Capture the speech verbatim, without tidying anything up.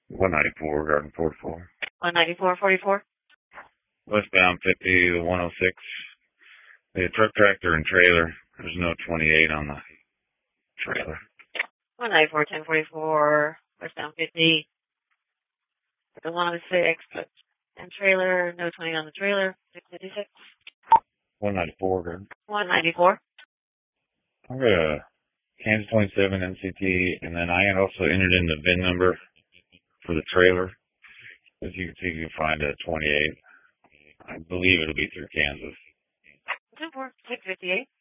one ninety-four, Garden forty-four. one ninety-four forty-four. Westbound fifty to one oh six. The truck, tractor, and trailer. There's no twenty-eight on the trailer. one ninety-four ten forty-four. Westbound fifty. The one oh six. And trailer. No twenty on the trailer. six fifty-six. one ninety-four, Garden. one ninety-four. I'm going to Kansas twenty-seven N C T, and then I had also entered in the V I N number for the trailer. As you can see, you can find a twenty-eight. I believe it'll be through Kansas. ten four six fifty-eight.